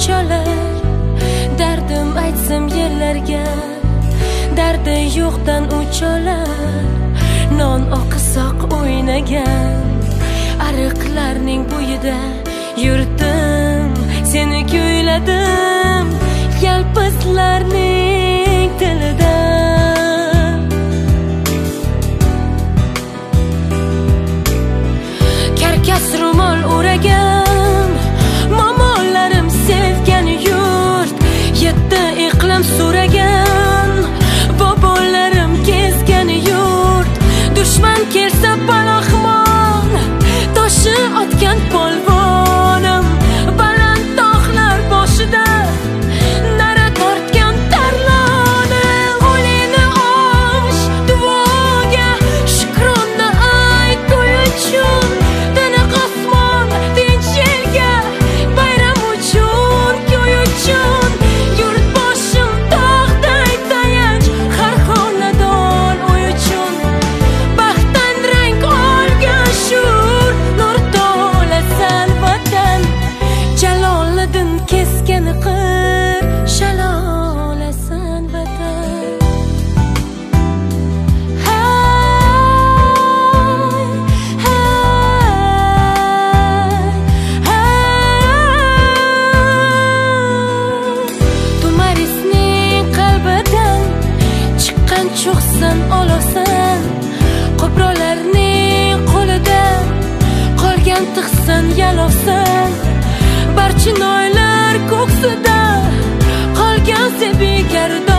uçalar. Derdim aytsam yerlarga, dardi yo'qdan uçalar. Non oqisoq o'ynagan ariqlarning bo'yida yurdim, seni kuyladim yalpizlarning tilida. Karkas ro'mol o'ragan momollarim sevgan yurt, yetti iqlim so'ragan bobolarim kezgan yurt. Dushman kelsa panohmon, toshi otgan polvonim, baland tog'lar boshida nara tortgan tarlonim. O'lini osh duoga, shukrona ayt to'y uchun, tiniq osmon tinch elga, bayram uchun, ko'y uchun. Yurt boshim tog'day tayanch, har xonadon uy uchun. Baxtdan rang olgan shur, nur to'lasan vatan. Jaloliddin kesgan qir, shalolasan vatan. Tumarisning qalbidan chiqqan cho'qsan olasan, qo'brolarning qo'lida qolgan tiqsan yalovsan. Barchinoylar ko'ksida qolgan sebi gardon.